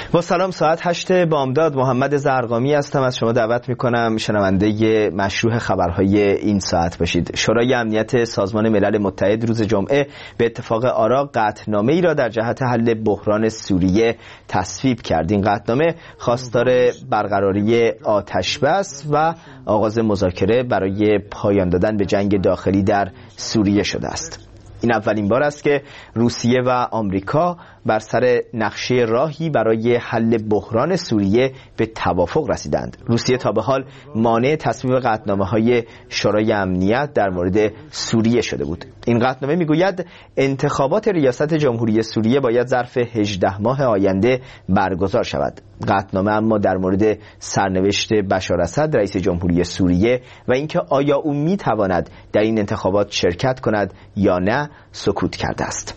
با سلام، ساعت 8 بامداد. محمد زرقامی هستم. از شما دعوت میکنم شنونده مشروع خبرهای این ساعت باشید. شورای امنیت سازمان ملل متحد روز جمعه به اتفاق آرا قطعنامه‌ای را در جهت حل بحران سوریه تصویب کرد. این قطعنامه خواستار برقراری آتشبس و آغاز مذاکره برای پایان دادن به جنگ داخلی در سوریه شده است. این اولین بار است که روسیه و آمریکا بر سر نقشه راهی برای حل بحران سوریه به توافق رسیدند. روسیه تا به حال مانع تصویب قطعنامه‌های شورای امنیت در مورد سوریه شده بود. این قطعنامه میگوید انتخابات ریاست جمهوری سوریه باید ظرف 18 ماه آینده برگزار شود. قطعنامه اما در مورد سرنوشت بشار اسد رئیس جمهوری سوریه و اینکه آیا او میتواند در این انتخابات شرکت کند یا نه سکوت کرده است.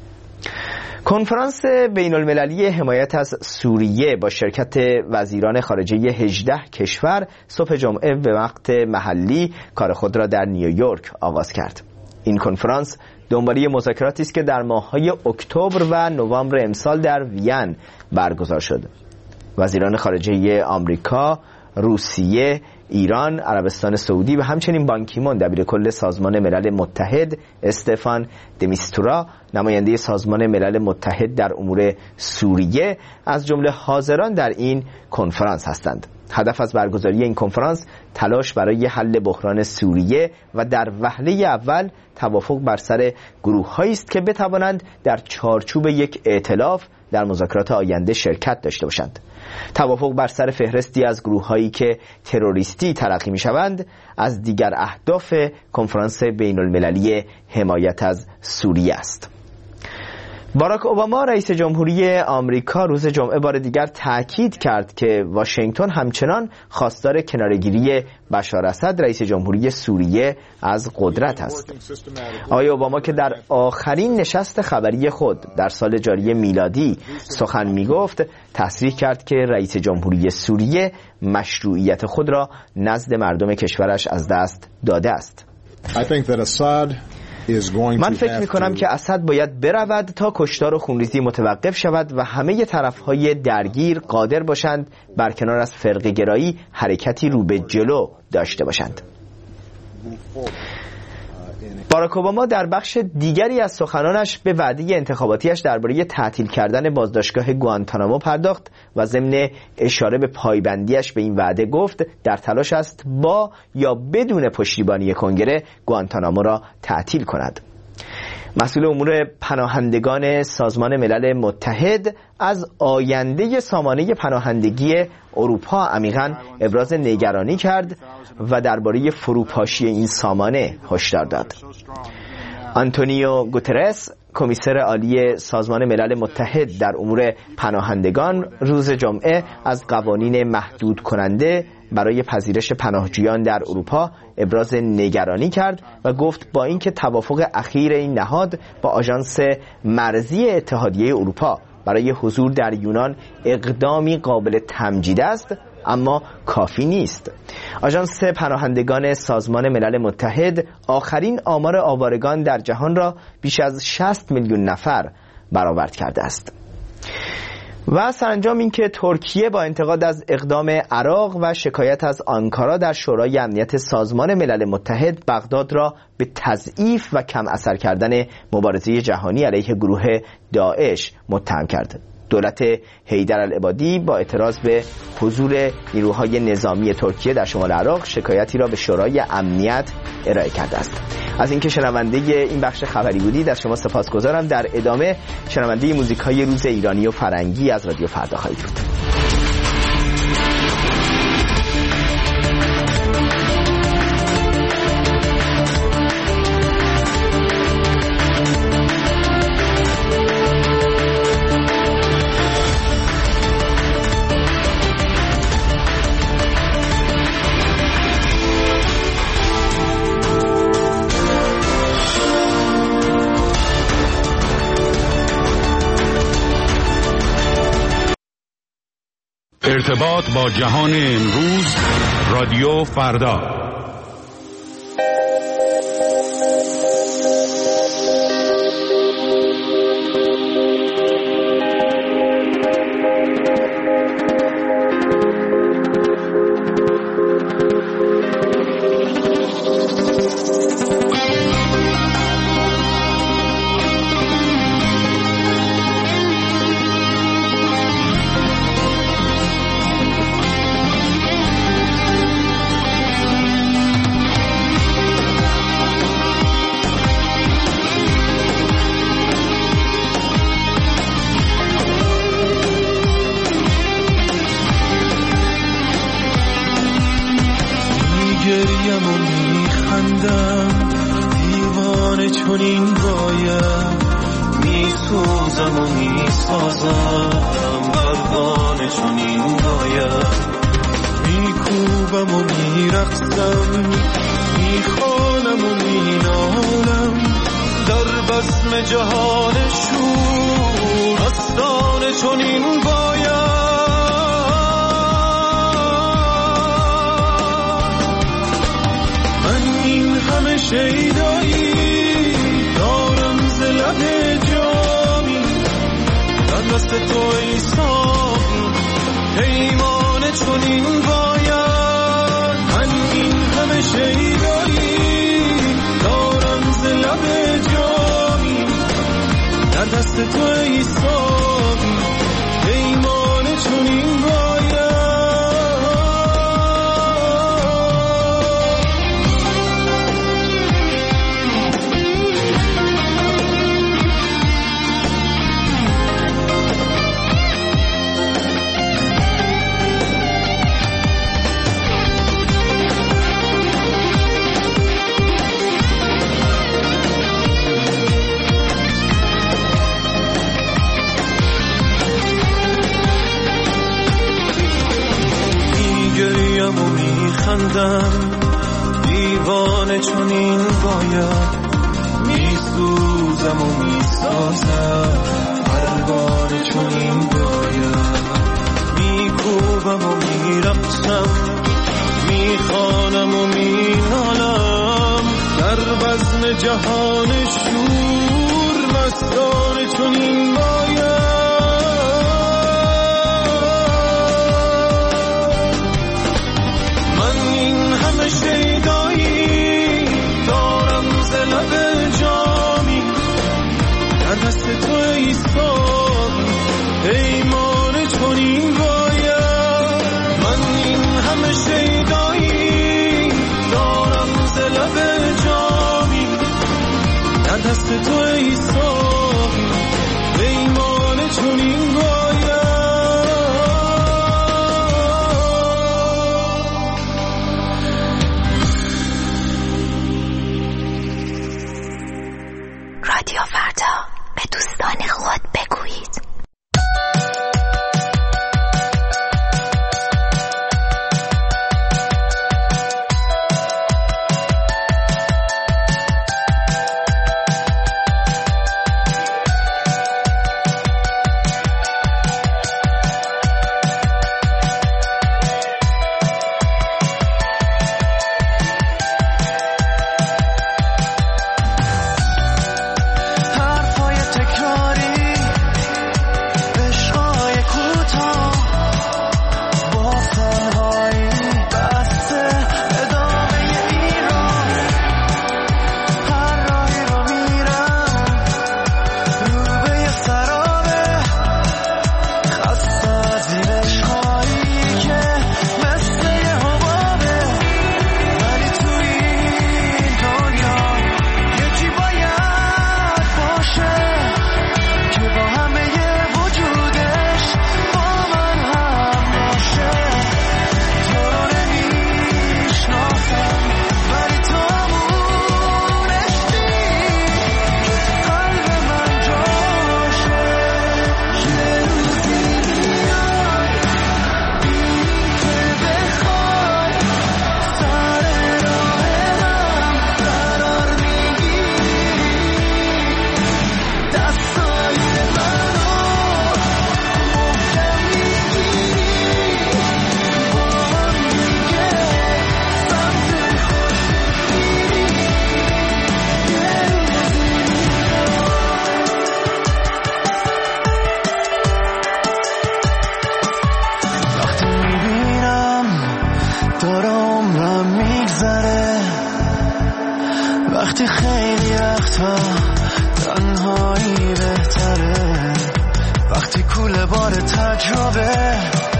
کنفرانس بین المللی حمایت از سوریه با شرکت وزیران خارجه 18 کشور صبح جمعه به وقت محلی کار خود را در نیویورک آغاز کرد. این کنفرانس دنباله مذاکراتی است که در ماه‌های اکتبر و نوامبر امسال در وین برگزار شد. وزیران خارجه آمریکا، روسیه، ایران، عربستان سعودی و همچنین بان کی مون دبیر کل سازمان ملل متحد، استفان د میستورا نماینده سازمان ملل متحد در امور سوریه از جمله حاضران در این کنفرانس هستند. هدف از برگزاری این کنفرانس تلاش برای حل بحران سوریه و در وهله اول توافق بر سر گروه‌هایی است که بتوانند در چارچوب یک ائتلاف در مذاکرات آینده شرکت داشته باشند. توافق بر سر فهرستی از گروه‌هایی که تروریستی تلقی می‌شوند از دیگر اهداف کنفرانس بین المللی حمایت از سوریه است. باراک اوباما رئیس جمهوری آمریکا روز جمعه بار دیگر تأکید کرد که واشنگتن همچنان خواستار کناره‌گیری بشار اسد رئیس جمهوری سوریه از قدرت است. آقای اوباما که در آخرین نشست خبری خود در سال جاری میلادی سخن میگفت، تصریح کرد که رئیس جمهوری سوریه مشروعیت خود را نزد مردم کشورش از دست داده است. من فکر میکنم که اسد باید برود تا کشتار و خونریزی متوقف شود و همه طرفهای درگیر قادر باشند برکنار از فرقه گرایی حرکتی رو به جلو داشته باشند. باراک اوباما در بخش دیگری از سخنانش به وعده انتخاباتیش درباره تعطیل کردن بازداشتگاه گوانتانامو پرداخت و ضمن اشاره به پایبندیش به این وعده گفت در تلاش است با یا بدون پشتیبانی کنگره گوانتانامو را تعطیل کند. مسئول امور پناهندگان سازمان ملل متحد از آینده سامانه پناهندگی اروپا عمیقاً ابراز نگرانی کرد و درباره فروپاشی این سامانه هشدار داد. آنتونیو گوترس، کمیسر عالی سازمان ملل متحد در امور پناهندگان، روز جمعه از قوانین محدود کننده برای پذیرش پناهجویان در اروپا ابراز نگرانی کرد و گفت با اینکه توافق اخیر این نهاد با آژانس مرزی اتحادیه اروپا برای حضور در یونان اقدامی قابل تمجید است، اما کافی نیست. آژانس پناهندگان سازمان ملل متحد آخرین آمار آوارگان در جهان را بیش از 60 میلیون نفر برآورد کرده است. و سرانجام اینکه ترکیه با انتقاد از اقدام عراق و شکایت از آنکارا در شورای امنیت سازمان ملل متحد بغداد را به تضعیف و کم اثر کردن مبارزه جهانی علیه گروه داعش متهم کرد. دولت حیدرالعبادی با اعتراض به حضور نیروهای نظامی ترکیه در شمال عراق شکایتی را به شورای امنیت ارائه کرده است. از اینکه شنونده این بخش خبری بودید از شما سپاسگزارم. در ادامه شنونده موزیک‌های روز ایرانی و فرنگی از رادیو فردا خواهید بود. ارتباط با جهان امروز، رادیو فردا. میسازم پروانه چنین باید میکوبم و میرقصم میخوانم و مینالم در بزم جهان شور داستان چنین باید من این همه شیدایی دارم ز لب جامی در دست تو ای ساقی پیمان چنین باید من این همه شیدایی دارم ز لب جامی در دست تو ای ساقی پیمان چنین باید دیوانه چنین باید میسوزم و میسازم پروانه چنین باید میکوبم و میرقصم میخوانم و مینالم در بزم جهان شور مستانه چنین باید شیدایی دارم ز لب جامی در دست تو ای ساقی پیمان چنین باید من این همه شیدایی دارم ز لب جامی در دست تو ای ساقی پیمان چنین باید رادیو فردا به دوستان خود بگویید. وقتی خیلی وقتا تنهایی بهتره، وقتی کوله بار تجربه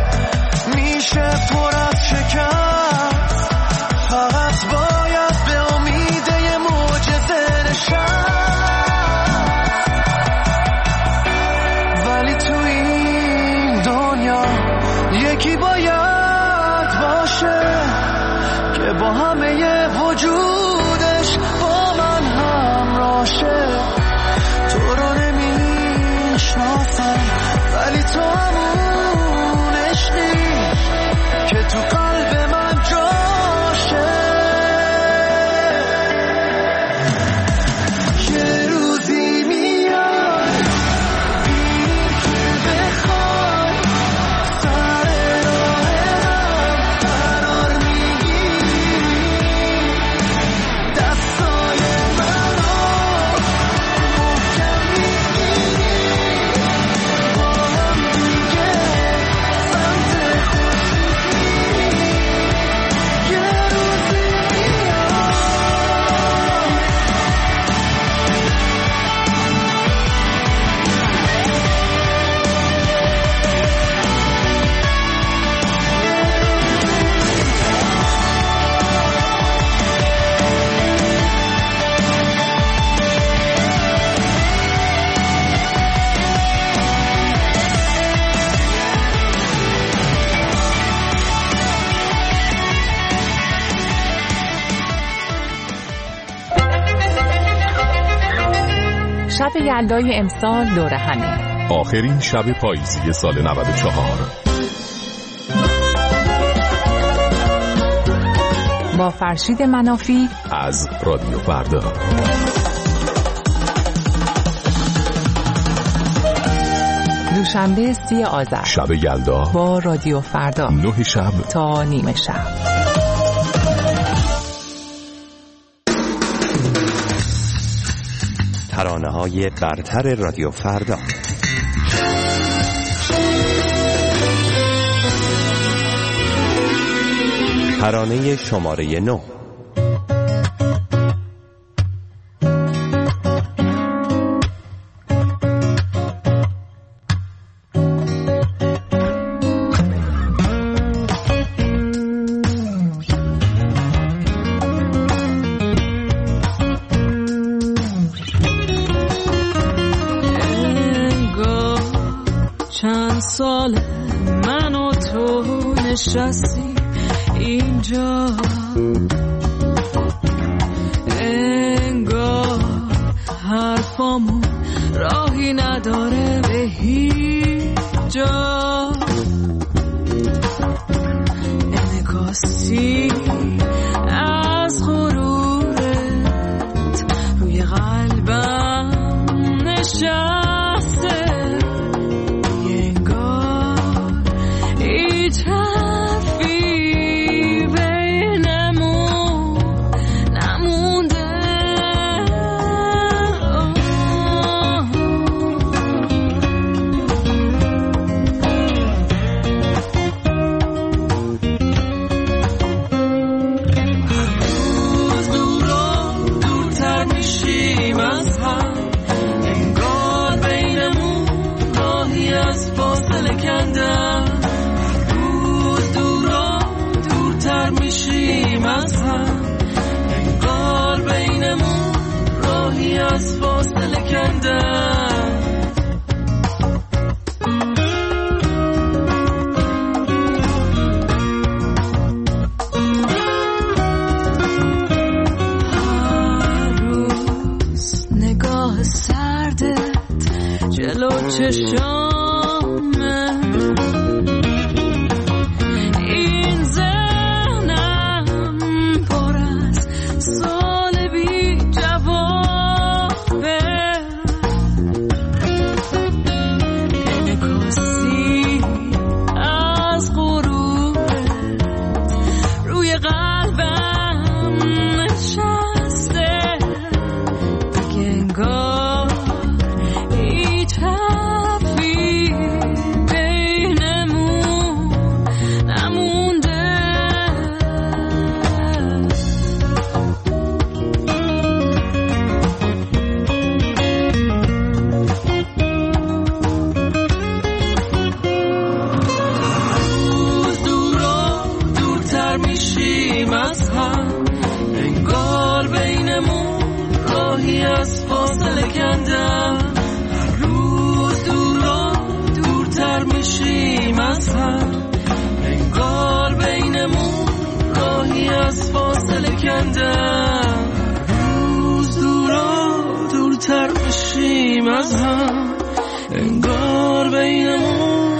میشه پر از شکست، فقط باید به امید یه معجزه نشست. ولی تو این دنیا یکی باید باشه که با همه وجودش با من همراشه. تو رو نمیشناسم تو همون عشقی که تو قلب من جاشه. یه روزی میاد ببینی که بخوای سر راهم قرار میگیری، دستای منو محکم میگیری، با هم دیگه سمت خود میری. یه روزی میاد. شب یلدای امسال دور همی، آخرین شب پاییزی سال 94 با فرشید منافی از رادیو فردا. دوشنبه 30 آذر شب یلدا با رادیو فردا 9 شب تا نیمه شب. ترانه‌های برتر رادیو فردا. ترانه شماره 9. چند سال من و تو نشستی اینجا، انگار حرفامون راهی نداره به هیچ جا. انعکاسی از غرورت روی قلبم نشسته، از فاصله کندم. هر روز نگاه سردت جلو چشامه، این ذهنم پر از سال بی جواب. از فاصله کندم، روز دورتر میشیم از هم، انگار بینمون راهی از فاصله کندم. روز دورتر میشیم از هم، انگار بینمون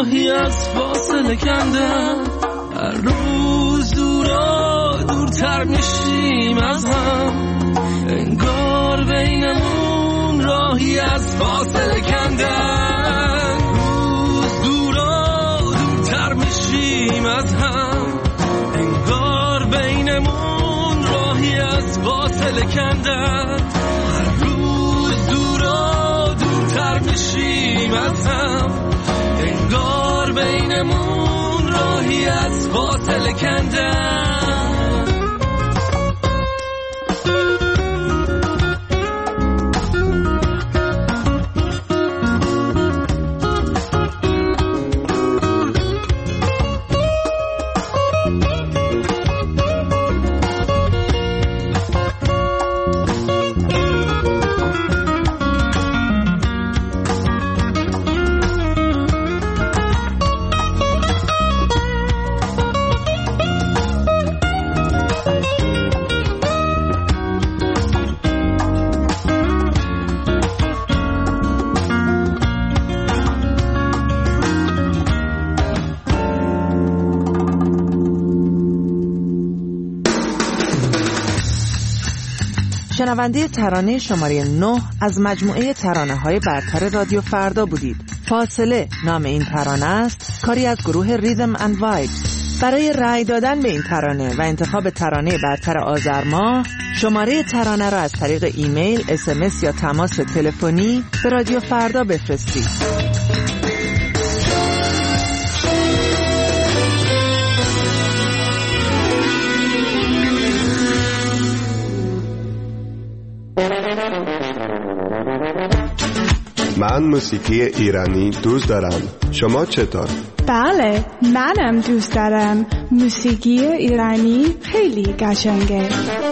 راهی از فاصله کندم، هر روز دورتر میشیم از هم، انگار بینمون راهی از فاصله کندم، روز دورتر میشیم از هم، انگار بینمون راهی از فاصله کندم، هر روز دورتر میشیم از هم، انگار بینمون راهی از فاصله کندم. شنونده ترانه شماره 9 از مجموعه ترانه‌های برتر رادیو فردا بودید. فاصله نام این ترانه است، کاری از گروه ریدم اند وایبز. برای رأی دادن به این ترانه و انتخاب ترانه برتر آذر ماه، شماره ترانه را از طریق ایمیل، SMS یا تماس تلفنی به رادیو فردا بفرستید. من موسیقی ایرانی دوست دارم. شما چطور؟ بله، منم دوست دارم. موسیقی ایرانی خیلی قشنگه.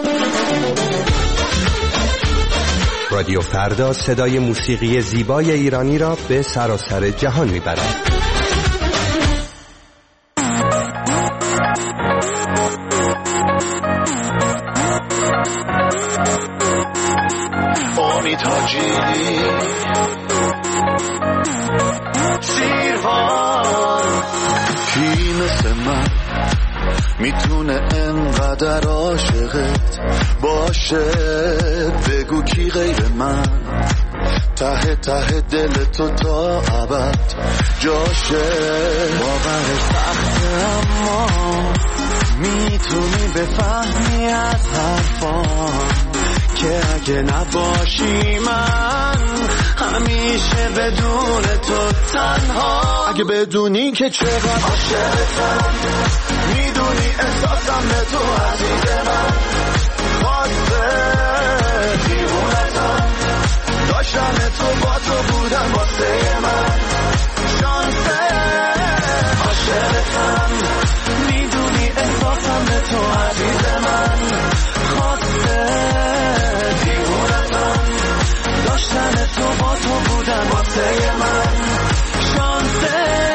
رادیو فردا صدای موسیقی زیبای ایرانی را به سراسر جهان میبرد. بانی تاجی سیروان، کی مثل من میتونه انقدر عاشقت باشه؟ بگو کی غیر من ته ته دل تو تا ابد جاشه؟ باورش سخته اما میتونی بفهمی از حرفان که اگه نباشی من همیشه بدون تو تنها. اگه بدونی که چقدر عاشقتم، میدونی احساسم به تو عزیز من، خاطره دیوونتم، داشتن تو با تو بودن واسه من شانسه. عاشقتم، میدونی احساسم به تو عزیز من، خاطره داشتن تو با تو بودن واسه من شانسه.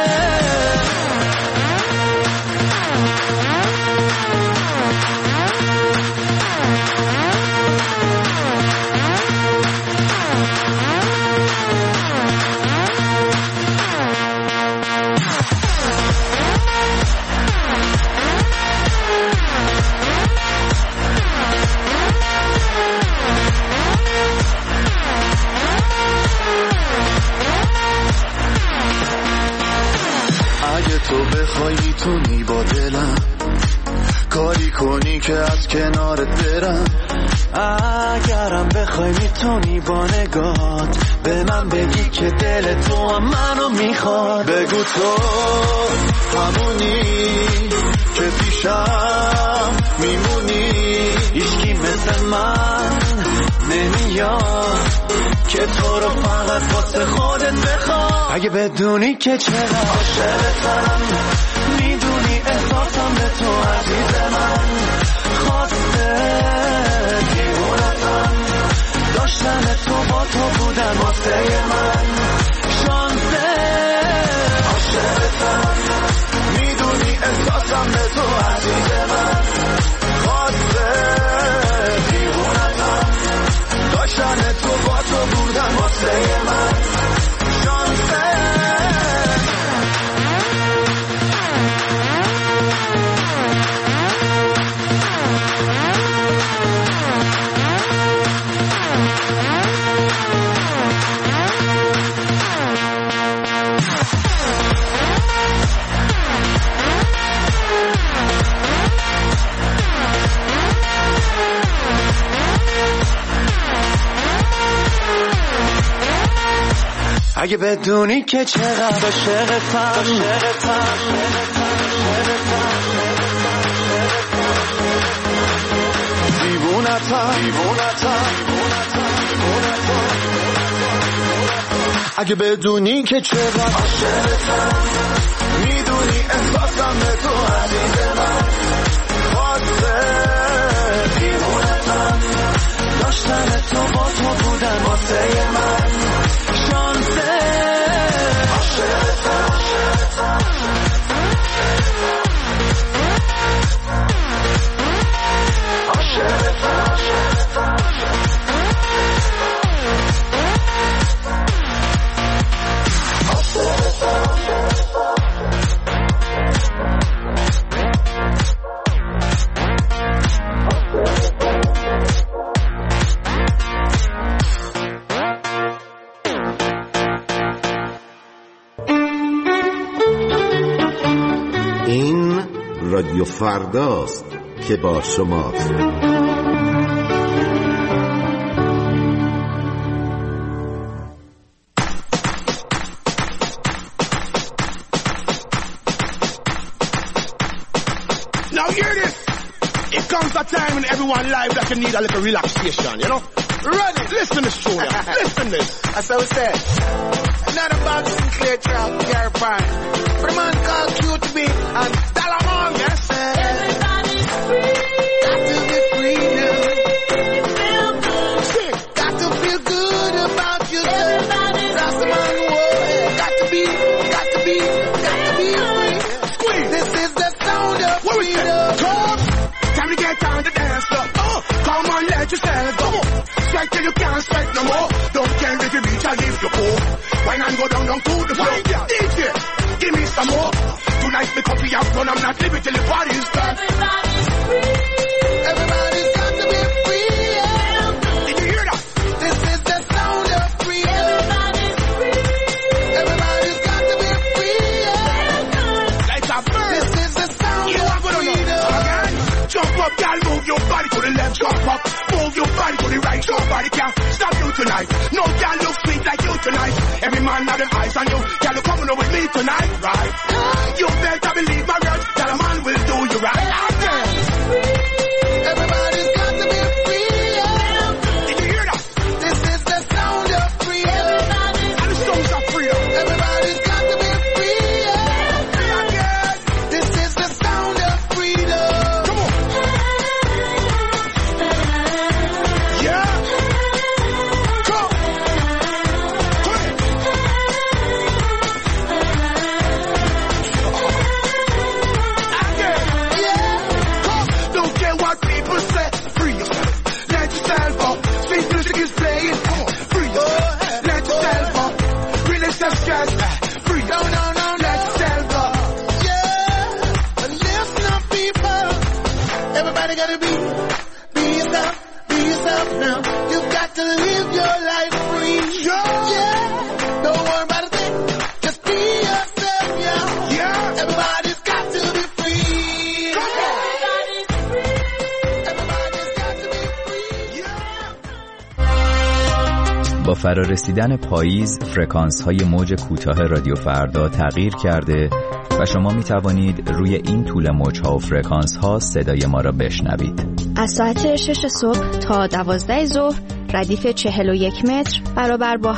تو بخوای میتونی با دلم کاری کنی که از کنارت برم. اگرم بخوای میتونی با نگات به من بگی که دل تو هم منو میخواد. بگو تو همونی که پیشم میمونی، هیچکی مثل من نمیاد که تو رو فقط واسه خودت بخواد. اگه بدونی که چقدر عاشقتم، میدونی احساسم به تو عزیز من، خواسته دیوونتم، داشتن تو با تو بودن واسه من شانسه. عاشقتم، میدونی احساسم به تو عزیز من، خواسته دیوونتم، داشتن تو با تو بودن واسه من شانسه. اگه بدونی که چقدر عاشقتم دیوونتم اگه بدونی که چقدر عاشقتم میدونی احساسم به تو عزیز من واسه دیوونتم داشتن تو با تو بودن واسه من شانسه عاشقتم این رادیو فرداست که با شماست. Now hear this. It comes a time in everyone's life that you need a little relaxation, you know? Ready? Listen to Julia. Listen to this. That's how it said. Not about Sinclair Trout, Gary Pine. But a man called QTB and Dalamon, yes? Everybody's free. Got to be free now. Feel good. Sick. Got to feel good about yourself. Everybody's that's free. The man who got to be free. Squeeze. This is the sound of freedom. Come. Time to get down to dance floor. Come on, let yourself go. Strike till you can't strike no more. Don't care if you reach or if you go. Wine and go down to the floor. DJ, give me some more. Tonight me coffee out run, I'm not living till the party's done. Everybody's free. Everybody's got to be free. Yeah. Did you hear that? This is the sound of freedom. Everybody's free. Everybody's got to be free. Yeah. Like a bird. This is the sound of freedom. Again, jump up, y'all, move your body to the left, jump up. Move your body to the right, nobody can stop you tonight. No girl look sweet like you tonight. Every man have them eyes on you. Girl, you coming over with me tonight, right? You better believe my words. That a man will do you right. Everybody's got to be free. Did you hear that? This is the sound of freedom. And the songs of freedom. Everybody's got to be free. This is the sound of freedom. Come on. Yeah. Come. Come in. Don't care what people say. Free yourself. Let yourself up. Sweet music is playing. Come on. Free yourself. Let yourself up. Release the stress. Free. No. Let yourself up. Yeah. And listen up, people. Everybody gotta be yourself. Be yourself now. You got to live your life free. Yeah. Don't worry about a thing. Just be yourself, yeah. Everybody's got to be free. Everybody's free. Everybody's got to be free. Yeah. با فرارسیدن پاییز فرکانس‌های موج کوتاه رادیو فردا تغییر کرده و شما می توانید روی این طول موج‌ها و فرکانس‌ها صدای ما را بشنوید. از ساعت 6 صبح تا 12 ظهر ردیف 41 متر برابر با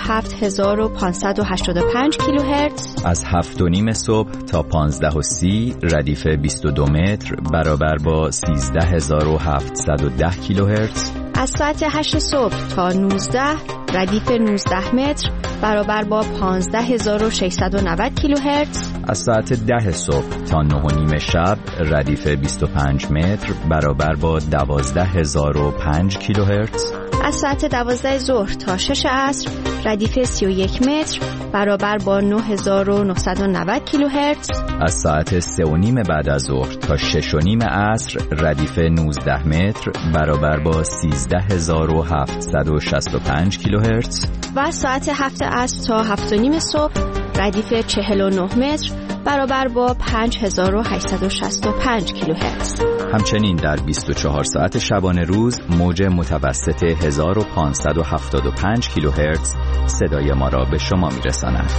7585 کیلوهرتز. از 7:30 صبح تا 15:30 ردیف 22 متر برابر با 13710 کیلوهرتز. از ساعت 8 صبح تا 19 ردیف 19 متر برابر با 15690 کیلوهرتز. از ساعت 10 صبح تا 9:30 شب ردیف 25 متر برابر با 12005 کیلوهرتز. از ساعت 12 ظهر تا 6 عصر ردیف 31 متر برابر با 9990 کیلوهرتز. از ساعت 3:30 بعد از ظهر تا 6:30 عصر ردیف 19 متر برابر با 13765 کیلوهرتز. و از ساعت 7 عصر تا 7:30 صبح ردیف 49 متر برابر با 5865 کیلوهرتز. همچنین در 24 ساعت شبانه روز موج متوسط 1575 کیلوهرتز صدای ما را به شما می‌رساند.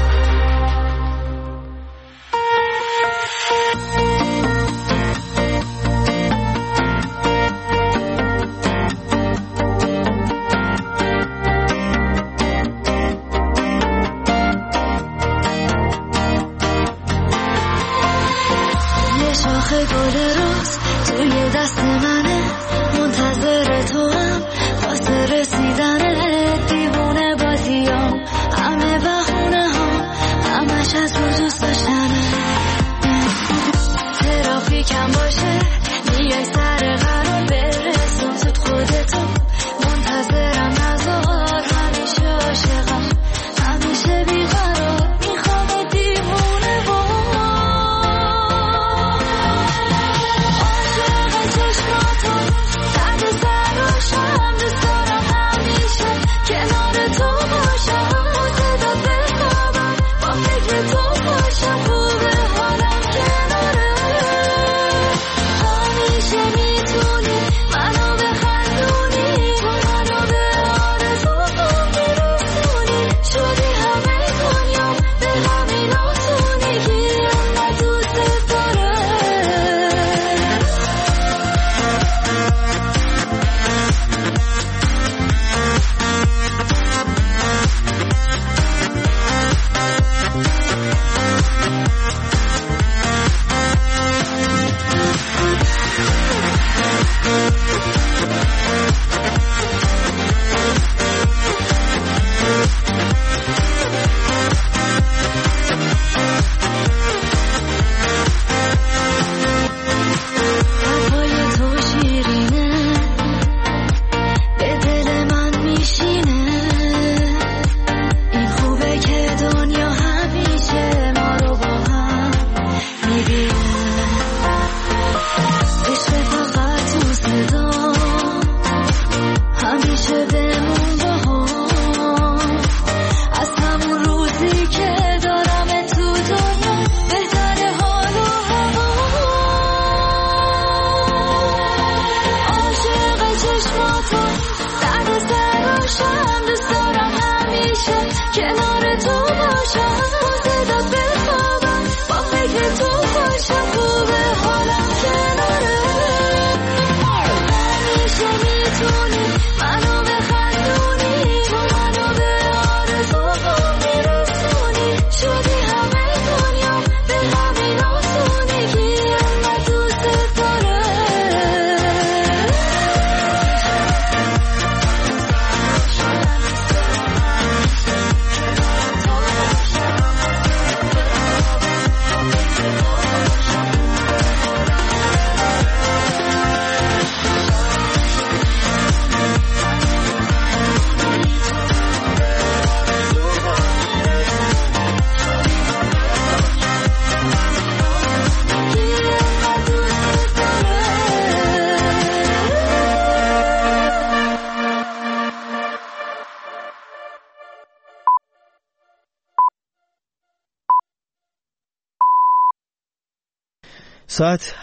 ساعت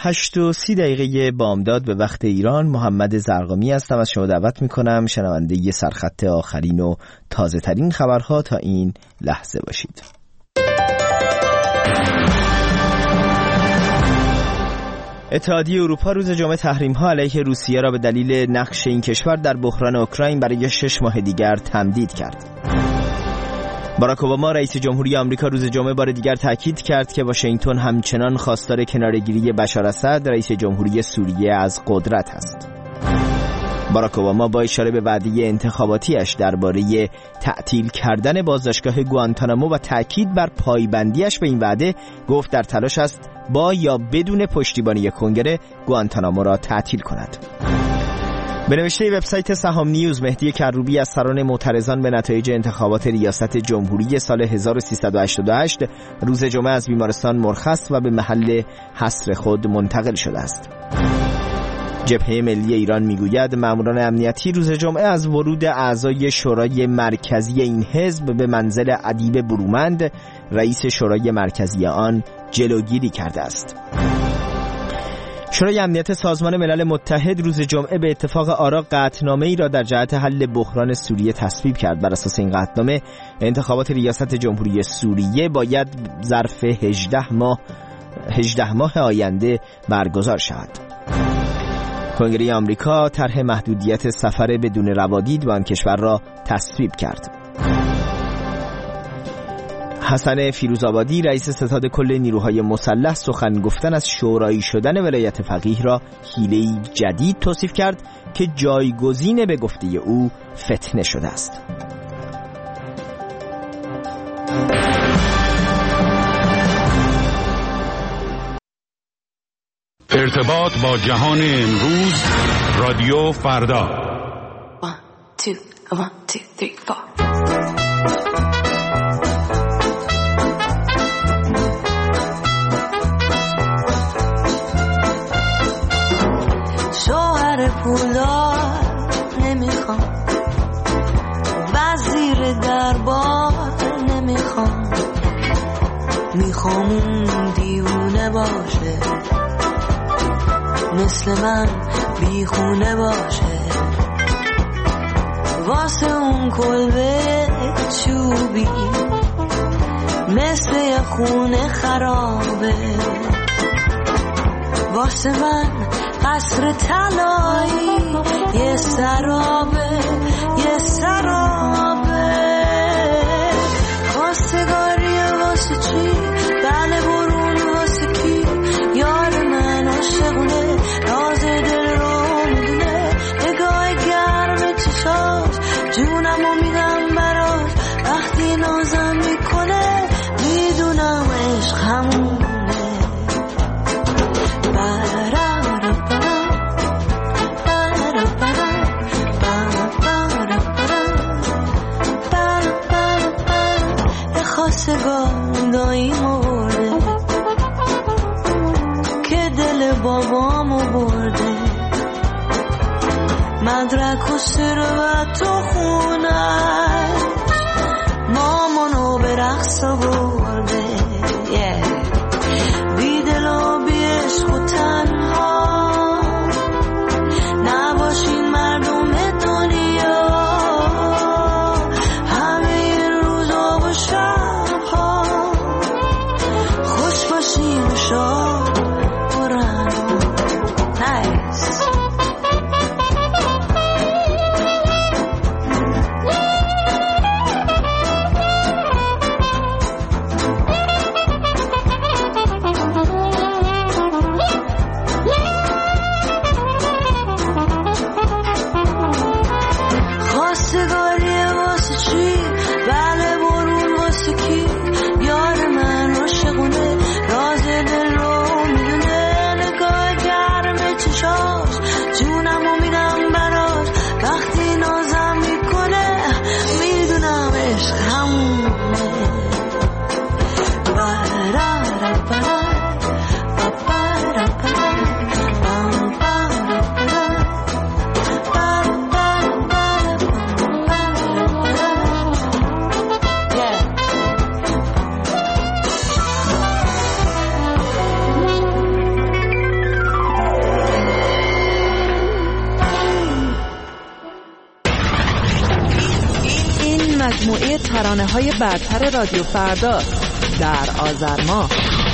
8:30 بامداد به وقت ایران. محمد زرقامی هستم، از شما دعوت میکنم شنونده ی سرخط آخرین و تازه ترین خبرها تا این لحظه باشید. اتحادیه اروپا روز جمعه تحریم‌ها علیه روسیه را به دلیل نقش این کشور در بحران اوکراین برای 6 ماه دیگر تمدید کرد. باراک اوباما رئیس جمهوری آمریکا روز جمعه بار دیگر تاکید کرد که واشنگتن همچنان خواستار کناره‌گیری بشار اسد رئیس جمهوری سوریه از قدرت است. باراک اوباما با اشاره به وعده انتخاباتیش درباره تعطیل کردن بازداشتگاه گوانتانامو و تاکید بر پایبندیش به این وعده گفت در تلاش است با یا بدون پشتیبانی کنگره گوانتانامو را تعطیل کند. به نوشته وبسایت سهام نیوز، مهدی کروبی از سران معترضان به نتایج انتخابات ریاست جمهوری سال 1388 روز جمعه از بیمارستان مرخص و به محل حصر خود منتقل شده است. جبهه ملی ایران میگوید ماموران امنیتی روز جمعه از ورود اعضای شورای مرکزی این حزب به منزل ادیب برومند رئیس شورای مرکزی آن جلوگیری کرده است. شورای امنیت سازمان ملل متحد روز جمعه به اتفاق آرا قطعنامه‌ای را در جهت حل بحران سوریه تصویب کرد. بر اساس این قطعنامه انتخابات ریاست جمهوری سوریه باید ظرف 18 ماه آینده برگزار شود. کنگره آمریکا طرح محدودیت سفر بدون روادید به آن کشور را تصویب کرد. حسن فیروزآبادی رئیس ستاد کل نیروهای مسلح سخن گفتن از شورایی شدن ولایت فقیه را حیله‌ای جدید توصیف کرد که جایگزین به گفته او فتنه شده است. ارتباط با جهان امروز، رادیو فردا. 1 2 3 4 پولدار نمیخوام، وزیر دربار نمیخوام، میخوام اون دیوونه باشه، مثل من بیخونه باشه، واسه اون کلبه چوبی مثل یه خونه خرابه، واسه من قصر طلایی یه سرابه، یه سرابه، خواستگاریه واسه چی؟ بله برون واسه کی؟ یار من عاشقونه، راز دل رو میدونه، نگاه گرم چشاش جونمو میدم براش، وقتی نازم میکنه میدونم عشق همونه. خواستگاهی مرده که دل بابامو برده، مدرک و ثروت و خونه مامانو به رقص برده، بی دل و بی عشق و تنها نباشین مردم دنیا، همه روزا و شبها خوش باشین و شاد برن. نایس. مجموعه ترانه‌های برتر رادیو فردا در آذر ماه.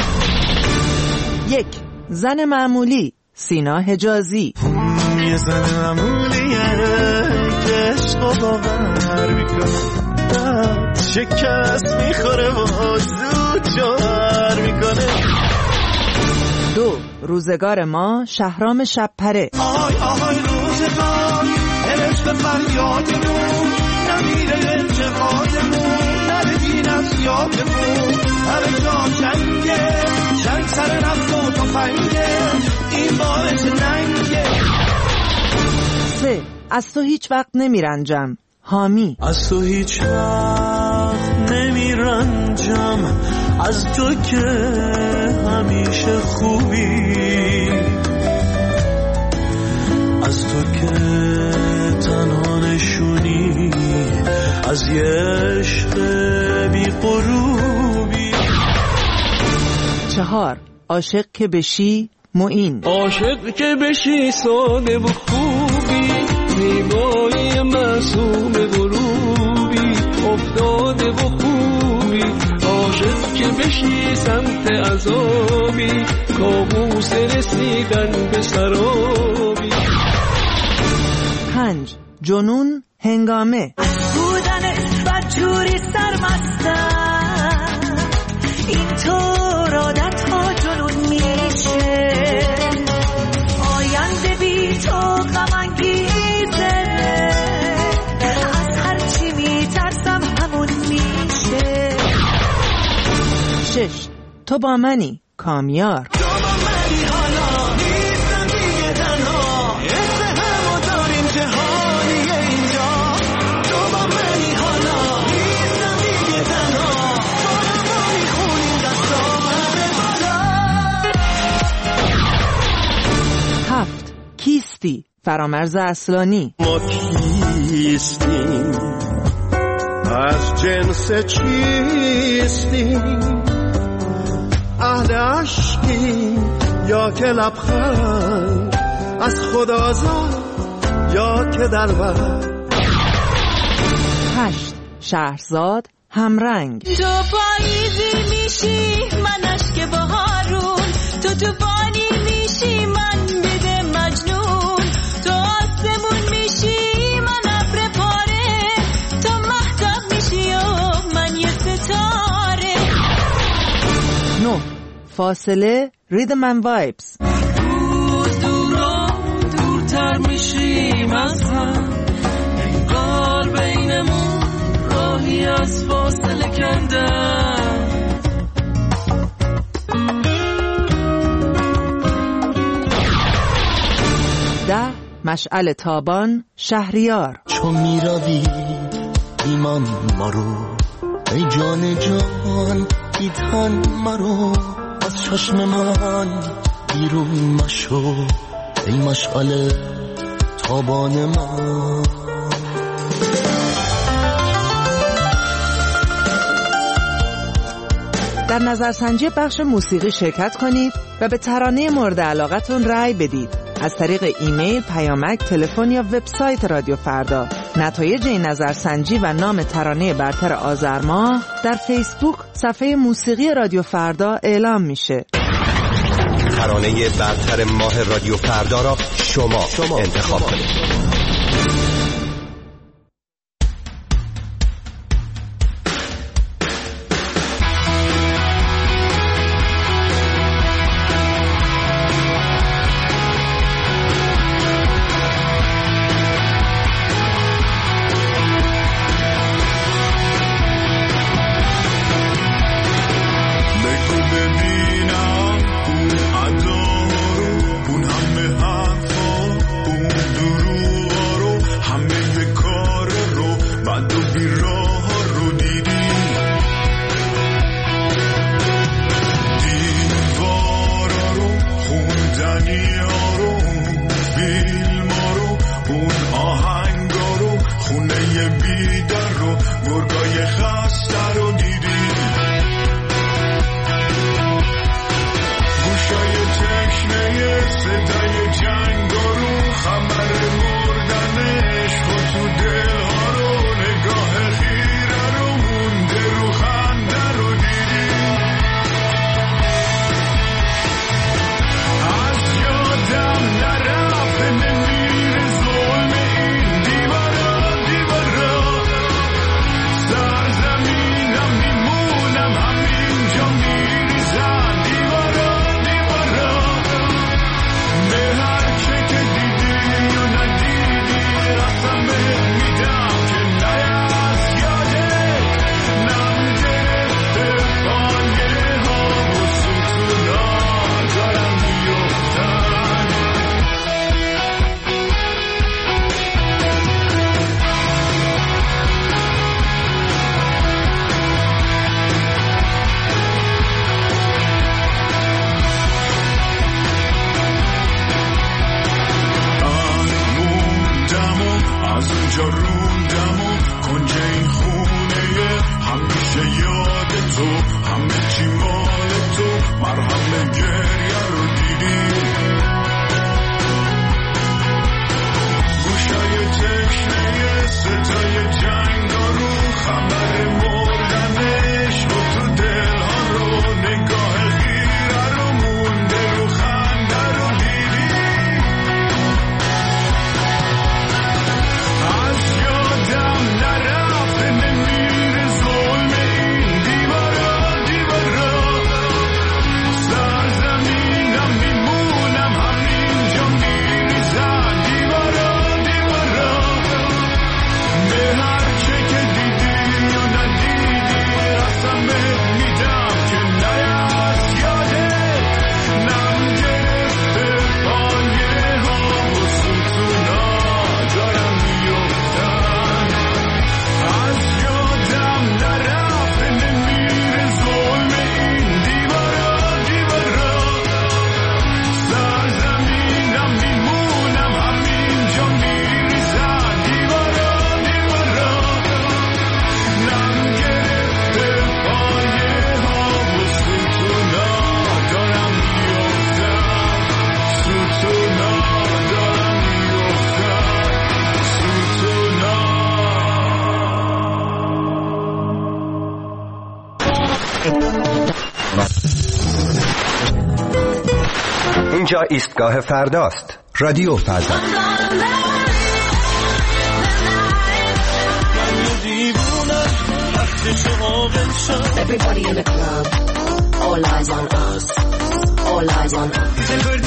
1. زن معمولی، سینا حجازی. یه زن معمولیه که عشق باور میکنه، شکست میخوره و زود جوهر میکنه. 2. روزگار ما، شهرام شبپره. آهای آهای روزگار، عشق فریادمون نمیره انتقادمون، ندید از یادمون، همه جا جنگه، جنگ سر نفت و تفنگه، این باعث ننگه. 3. از تو هیچ وقت نمیرنجم، حامی. از تو هیچ وقت نمیرنجم، از تو که همیشه خوبی، از تو که تنها نشونی از یه عشق بی غروبی. 4. عاشق که بشی معین. عاشق که بشی ساده و خوبی، زیبایی معصوم غروبی، افتاده و خوبی، عاشق که بشی سمت عذابی، کابوس رسیدن به سرابی. 5 جنون هنگامه. بودن بدجوری سرمستم، اینطور عادت ها جنون میشه، آینده بی تو غم انگیزه، از هرچی میترسم همون میشه. 6 تو با منی کامیار. کیستی فرامرز اصلانی. ما کیستیم، از جنس چیستیم، اهل عشقیم یا که لبخند، از خدا زاد یا که دلبر. 8 شهرزاد همرنگ. تو پاییزی میشی من اشک بهارون، تو بانی میشی من بده مجنون، تو آسمون میشی من ابر پاره، تو مهتاب میشی و من یه ستاره. 9 فاصله ریدم اند وایبز. روز دورتر میشیم از هم، انگار بینمون راهی از فاصله کندن. 10 مشعل تابان شهریار. چون میروی ایمان مرو، ای جان جان دیدن مرو، از چشم من بیرون مشو، ای مشعل تابان من. در نظرسنجی بخش موسیقی شرکت کنید و به ترانه مورد علاقتون رأی بدید از طریق ایمیل، پیامک، تلفن یا وبسایت رادیو فردا. نتایج این نظرسنجی و نام ترانه برتر آذر ماه در فیسبوک صفحه موسیقی رادیو فردا اعلام میشه. ترانه برتر ماه رادیو فردا را شما انتخاب کنید. اینجا ایستگاه فرداست. رادیو فردا. Everybody in the club, all eyes on us, all eyes on us.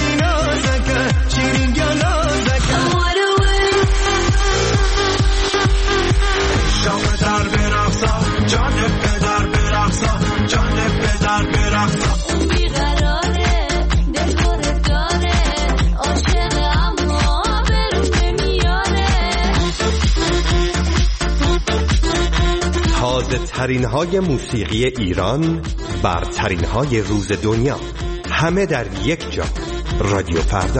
ترین های موسیقی ایران، برترین های روز دنیا، همه در یک جا. رادیو فردا.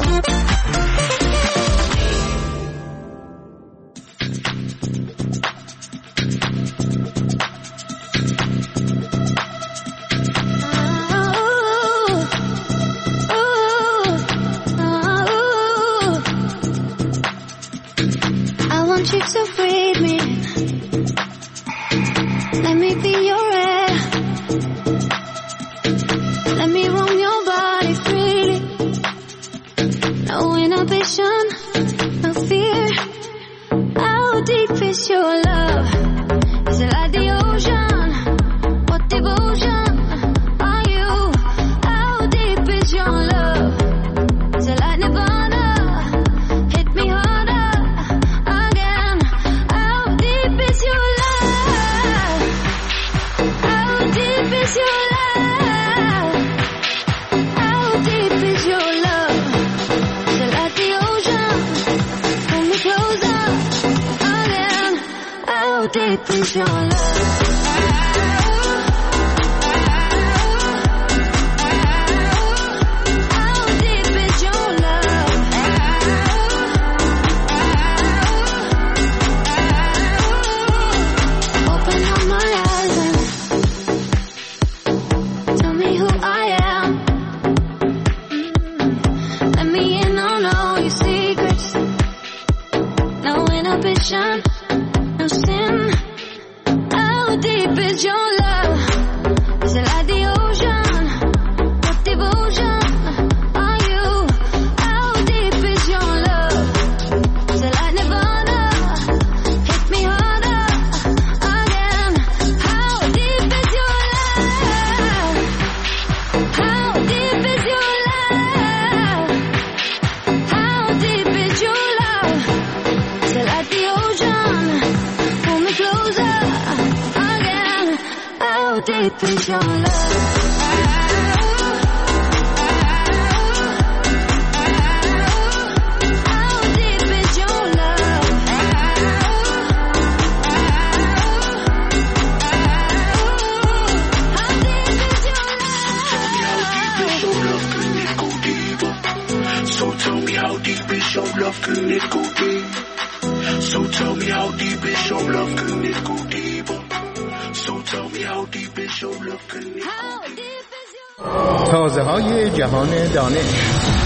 تازه‌های جهان دانش.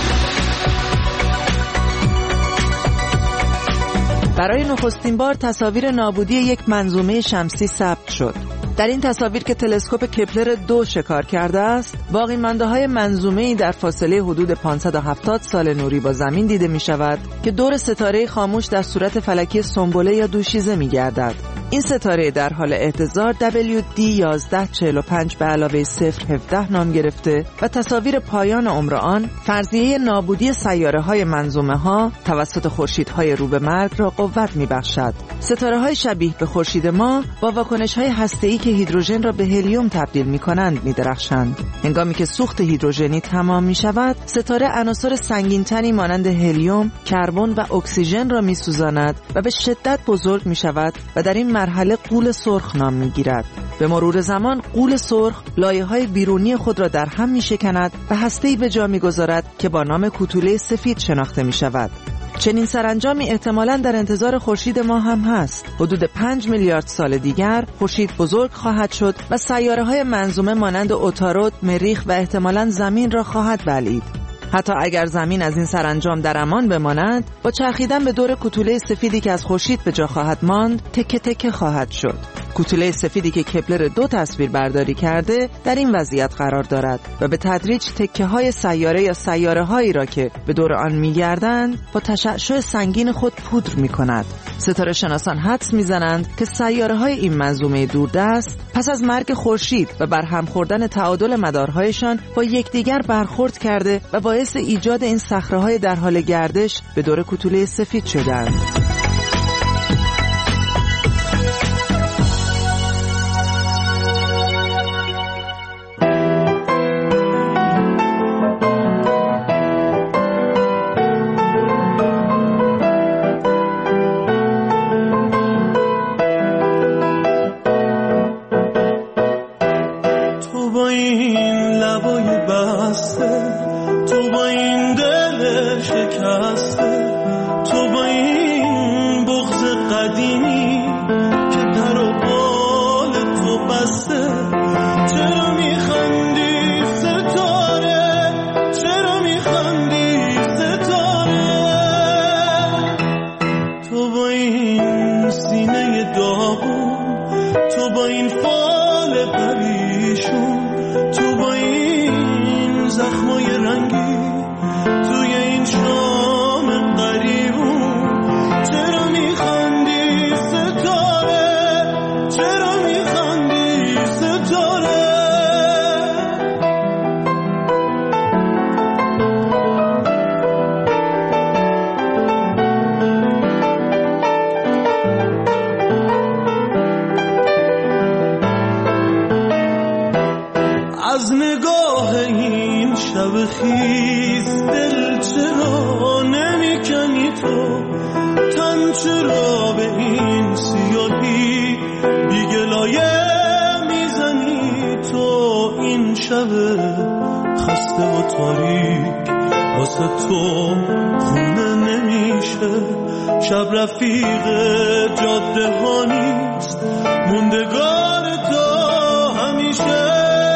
برای نخستین بار تصاویر نابودی یک منظومه شمسی ثبت شد. در این تصاویر که تلسکوپ کپلر 2 شکار کرده است، باقی مانده‌های منظومه‌ای در فاصله حدود 570 سال نوری با زمین دیده می‌شود که دور ستاره خاموش در صورت فلکی سنبله یا دوشیزه می‌گردد. این ستاره در حال اهتزار WD1145 به علاوه 017 نام گرفته و تصاویر پایان عمر آن فرضیه نابودی سیاره‌های منظومه‌ها توسط خورشیدهای رو به مرگ را قوت می‌بخشد. ستاره‌های شبیه به خورشید ما با واکنش‌های هسته‌ای که هیدروژن را به هلیوم تبدیل می‌کنند می‌درخشند. هنگامی که سوخت هیدروژنی تمام می‌شود، ستاره عناصر سنگین‌تری مانند هلیوم، کربن و اکسیژن را می‌سوزاند و به شدت بزرگ می‌شود و در این مرحله غول سرخ نام می‌گیرد. به مرور زمان غول سرخ لایه‌های بیرونی خود را در هم می‌شکند و هسته‌ای به جا می‌گذارد که با نام کوتوله سفید شناخته می‌شود. چنین سرانجامی احتمالاً در انتظار خورشید ما هم هست. حدود 5 میلیارد سال دیگر خورشید بزرگ خواهد شد و سیاره‌های منظومه مانند عطارد، مریخ و احتمالاً زمین را خواهد بلعید. حتی اگر زمین از این سرانجام در امان بماند، با چرخیدن به دور کوتوله سفیدی که از خورشید به جا خواهد ماند، تکه تکه خواهد شد. کوتوله سفیدی که کپلر 2 تصویر برداری کرده در این وضعیت قرار دارد و به تدریج تکه های سیاره یا سیاره هایی را که به دور آن می‌گردند با تشعشع سنگین خود پودر می‌کند. ستاره شناسان حدس می‌زنند که سیاره های این منظومه دوردست پس از مرگ خورشید و برهم خوردن تعادل مدارهایشان با یکدیگر برخورد کرده و باعث ایجاد این صخره‌های در حال گردش به دور کوتوله سفید شدند. از نگاه این شب خیز دل چرا نمیکنی تو، تن چرا به این سیاهی بیگلایه میزنی تو، این شب خسته و تاریک واسه تو خونه نمیشه، شب رفیق جاده ها نیست موندگار تو همیشه.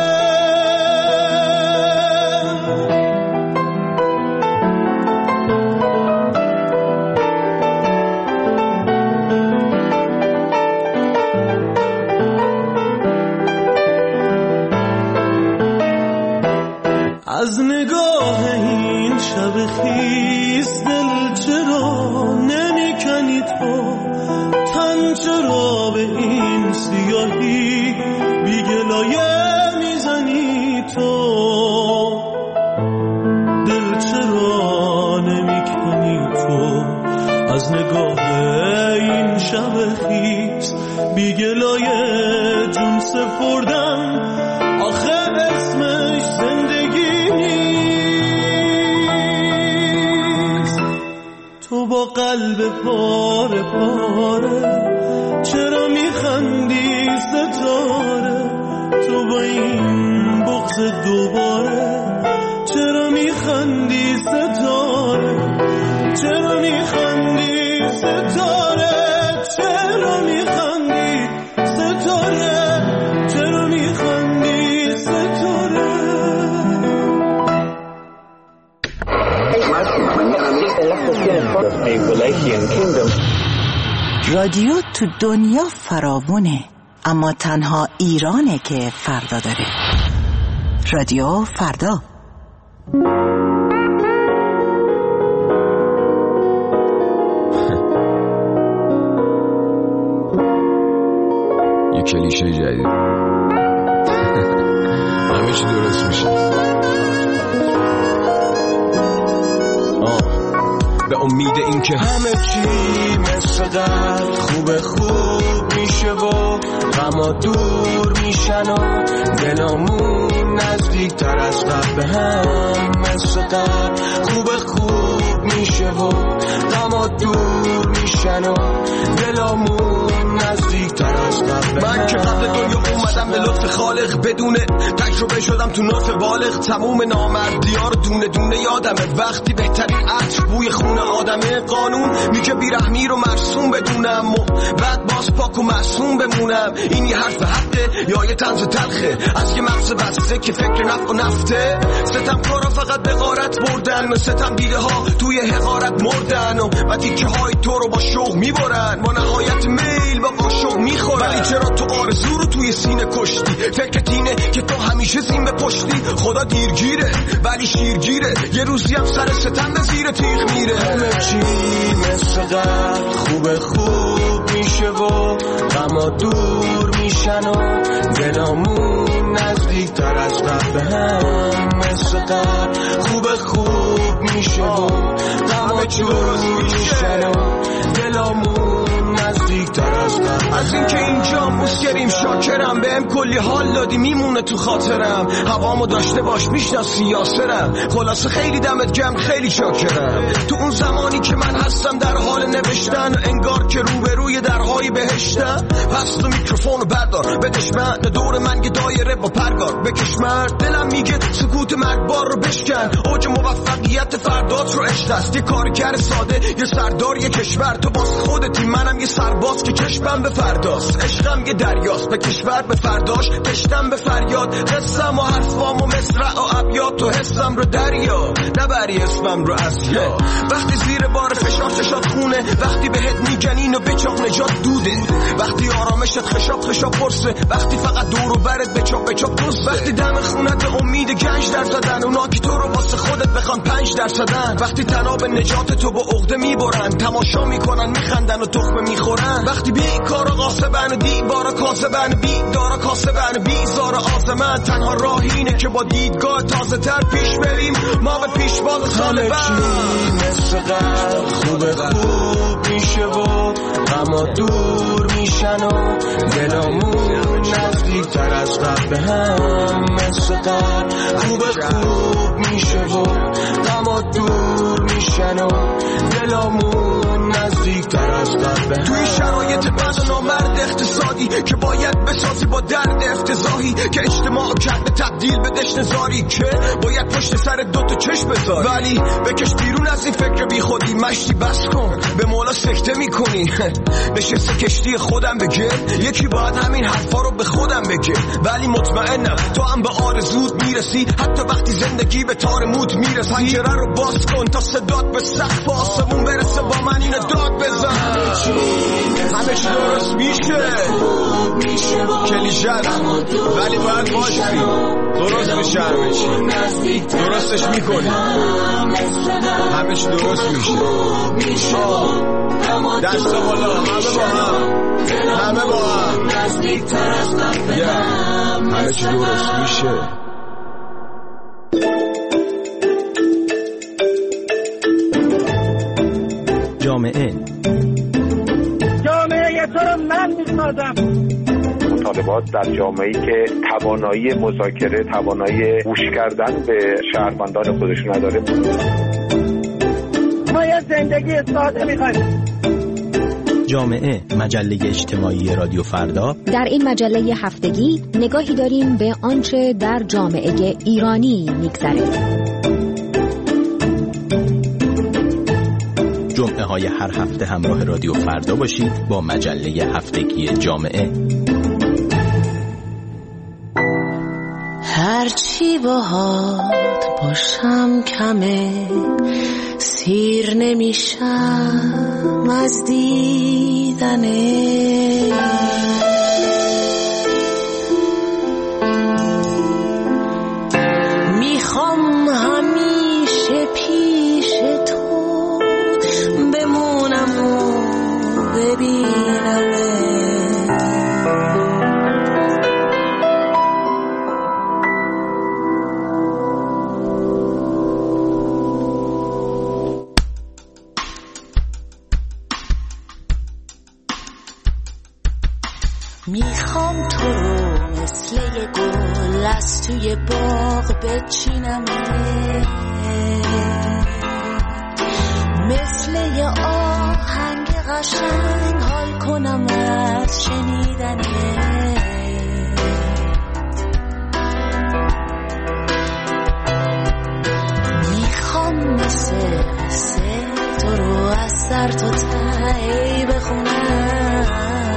از نگاه این شب خیز دل چرا نمیکنی تو، تن چرا به این سیاهی بیگلایه میزنی تو، دل چرا نمیکنی تو، از نگاه این شب خیز بیگلایه جون سپردم آخه اسمش زندگی نیست. تو با قلب پاره پاره چرا میخندی ستاره، تو با این بغض دوباره چرا میخندی ستاره، چرا میخندی ستاره، چرا میخندی ستاره، چرا میخندی ستاره. رادیو تو دنیا فراوونه، اما تنها ایرانه که فردا داره. رادیو فردا. یه کلیشه جدید همه چی درست میشه. به امید این که همه چی مثل قبل خوب میشه و غما دور میشن و دلامون نزدیک تر از قبل به هم مثل قبل خوب میشه و غما دور میشن و دلامون نزدیک تر از قبل. من که قبل دنیا اومدم به لطف خالق، بدون تجربه شدم تو نطف بالغ، تموم نامردی‌ها رو دونه دونه یادمه. وقتی بهترین عطر بوی خون آدمه، قانون میگه بیرحمی رو مرسوم بدونم و بعد باز پاک و معصوم بمونم. این یه حرف حقه یا یه طنز تلخه از یه مغز بسته که فکر نفع و نفته؟ ستم کارا فقط به غارت بردن و ستم دیده ها توی حقارت مردن و تیکه های تو رو با شوق میبرن، با نهایت میل با قاشق میخورن. ولی چرا تو آرزو رو توی سینه کشتی؟ فکرت اینه که تو همیشه زین به پشتی؟ خدا دیرگیره ولی شیرگیره، یه روزی هم سر ستم به زیر تیغ میره. همه چی مثل قبل خوب میشه و غما دور میشن و دلامون نزدیک تر از قبل به هم مثل قبل خوب میشه و غما دور میشن و دلامون نزدیک تر از قبل. از اینکه اینجا موسیقیم شاکرم، بهم کلی حال دادی میمونه تو خاطرم، هوامو داشته باش میشناسی یاسرم، خلاصه خیلی دمت گرم خیلی شاکرم. تو اون زمانی که من هستم در حال نوشتن، انگار که روبروی درهای بهشتم، پس تو میکروفونو بردار بدش من، دور من یه دایره با پرگار بکش مرد، دلم میگه سکوت مرگبار رو بشکن، اوج موفقیت فردات رو عشق است، یه کارگر ساده یه سردار یه کشور، تو باز خودتی منم یه سرباز که چشمم به فرداست، عشقم یه دریاست به کشور به فرداش، تشتم به فریاد، قصم و حرفام و مصرع و ابیات، تو حسم رو دریا نبری اسمم رو اسیا. وقتی زیر بار فشار چشات خونه، وقتی بهت میگن اینو بچاق نجات دوده، وقتی آرامشت خشاب پرسه، وقتی فقط دور و برت بچاق دوست، وقتی دم خونت امید گنج در زدن، اونا که تو رو واسه خودت بخوان 5%، وقتی تناب نجات تو با عقده میبرن، تماشا میکنن میخندن و تخمه میخورن، وقتی بیکارا قاسبن و دیوارا کاسبن، بیدارا کاسبن بیزارا آزمن، تنها راه اینه که با دیدگاه تازه تر پیش بریم، ما به پیش باز سال بعد مثل قبل خوب میشه و غما دور میشن و دلامون نزدیک تر از قبل به هم مثل قبل خوب میشه و غما دور میشن و دلامون نزدیک تر از قبل به هم. توی شرایط بد و نامرد اقتصادی که باید بسازی با درد افتضاحی، که اجتماع کرده تبدیل به دشت زاری، که باید پشت سر دوتا چشم بذاری، ولی بکش بیرون از این فکر بی خودی، مشتی بس کن به مولا سکته میکنی، نشسته کشتی خودم بگه، یکی باید همین حرفا رو به خودم بگه، ولی مطمئنم تو هم به آرزوت میرسی، حتی وقتی زندگی به تار موت میرسی. پنجره رو باز کن تا صدات به سقف آسمون برسه، با من اینو داد بزن، همه چی درست میشه کلیشه ولی باید باشی، درست میشه همه چی، درستش میکنی، همه چی درست میشه، دست بالا همه با هم همه چی درست میشه. جامعه تو رو من میسازم. مطالبات در جامعه‌ای که توانایی مذاکره، توانایی گوش کردن به شهروندان خودش نداره. ما یه زندگی ساده می‌خوایم. جامعه، مجله اجتماعی رادیو فردا. در این مجله هفتگی نگاهی داریم به آنچه در جامعه ایرانی می‌گذره. جمعه های هر هفته همراه رادیو فردا باشید با مجله هفتگی جامعه. هرچی باهات باشم کمه، سیر نمیشم از دیدنه، میخوام همیشه پیش تو بمونم و ببینم. میخوام تو رو مثل یه گل از توی باغ بچینم، مثل یه آهنگ قشنگ حال کنم از شنیدنه. میخوام مثل تو رو از سر تا ته بخونم،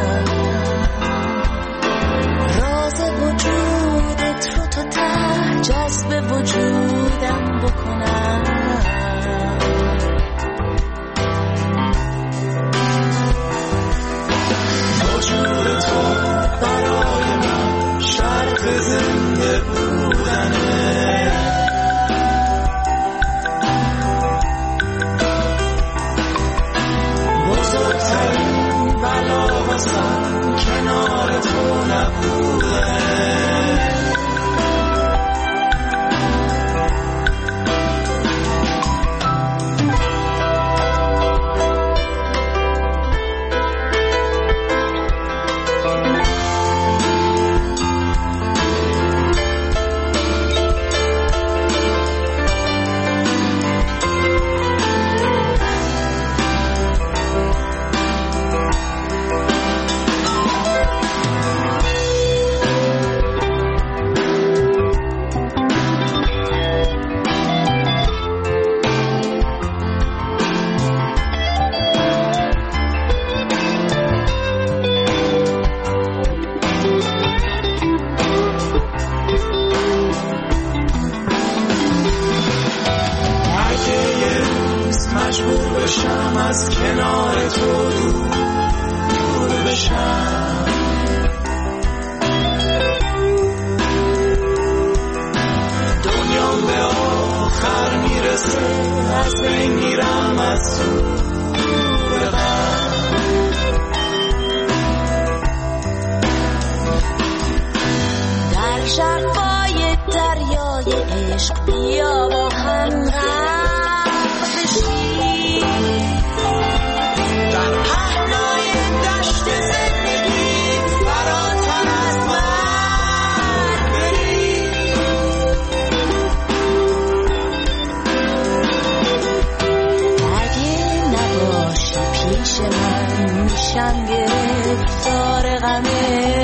وجودت رو تا ته جذب وجودم بکنم. وجود تو بشم از کنار تو دور بشم دنیام به آخر میرسه از بین میرم از تو در شرفای دریای عشق بیا با هم غرق بشیم در پهنای دشت زندگی فراتر از مرگ بریم اگه نباشی پیش من میشم گرفتار غم